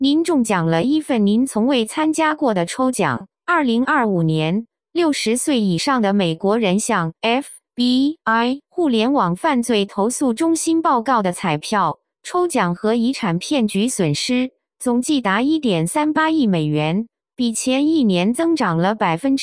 您中奖了一份您从未参加过的抽奖。2025年，60岁以上的美国人向 FBI 互联网犯罪投诉中心报告的彩票、抽奖和遗产骗局损失，总计达 1.38 亿美元，比前一年增长了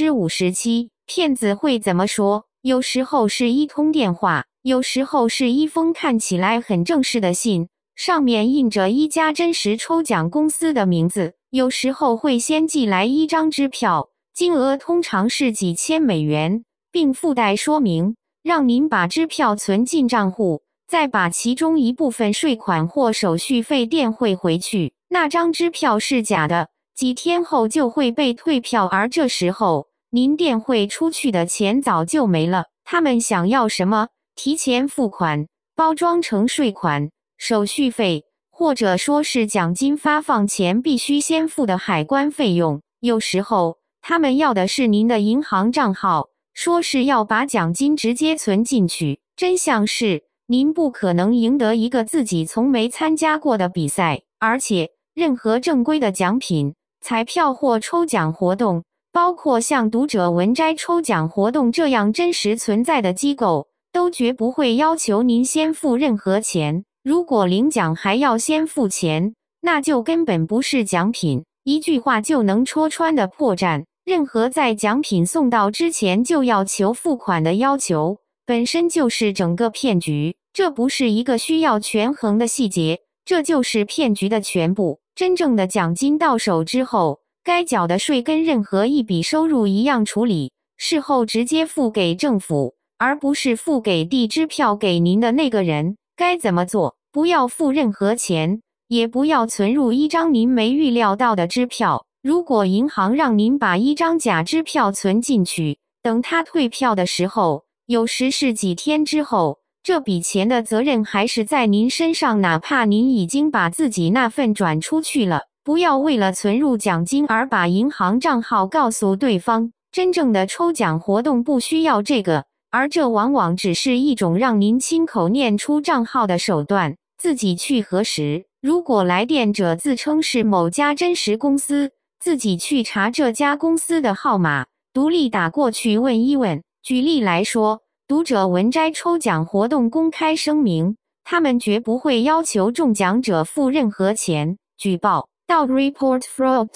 57%。骗子会怎么说？有时候是一通电话，有时候是一封看起来很正式的信，上面印着一家真实抽奖公司的名字，有时候会先寄来一张支票，金额通常是几千美元，并附带说明，让您把支票存进账户，再把其中一部分税款或手续费电汇回去。那张支票是假的，几天后就会被退票，而这时候您电汇出去的钱早就没了。他们想要什么？提前付款，包装成税款、手续费，或者说是奖金发放前必须先付的海关费用。有时候，他们要的是您的银行账号，说是要把奖金直接存进去。真相是，您不可能赢得一个自己从没参加过的比赛，而且任何正规的奖品、彩票或抽奖活动，包括像读者文摘抽奖活动这样真实存在的机构，都绝不会要求您先付任何钱。如果领奖还要先付钱，那就根本不是奖品。一句话就能戳穿的破绽，任何在奖品送到之前就要求付款的要求，本身就是整个骗局。这不是一个需要权衡的细节，这就是骗局的全部。真正的奖金到手之后，该缴的税跟任何一笔收入一样处理，事后直接付给政府，而不是付给递支票给您的那个人。该怎么做？不要付任何钱，也不要存入一张您没预料到的支票。如果银行让您把一张假支票存进去，等他退票的时候，有时是几天之后，这笔钱的责任还是在您身上，哪怕您已经把自己那份转出去了。不要为了存入奖金而把银行账号告诉对方。真正的抽奖活动不需要这个，而这往往只是一种让您亲口念出账号的手段，自己去核实。如果来电者自称是某家真实公司，自己去查这家公司的号码，独立打过去问一问。举例来说，读者文摘抽奖活动公开声明，他们绝不会要求中奖者付任何钱。举报到 report fraud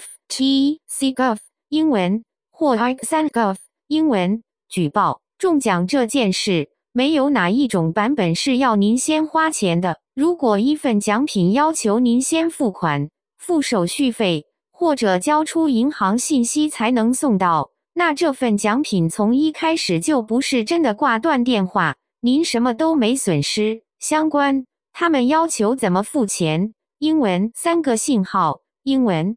ftc.gov 英文或 IC3.gov 英文。举报中奖这件事，没有哪一种版本是要您先花钱的。如果一份奖品要求您先付款、付手续费，或者交出银行信息才能送到，那这份奖品从一开始就不是真的。挂断电话，您什么都没损失。相关，他们要求怎么付钱？英文3个信号，英文。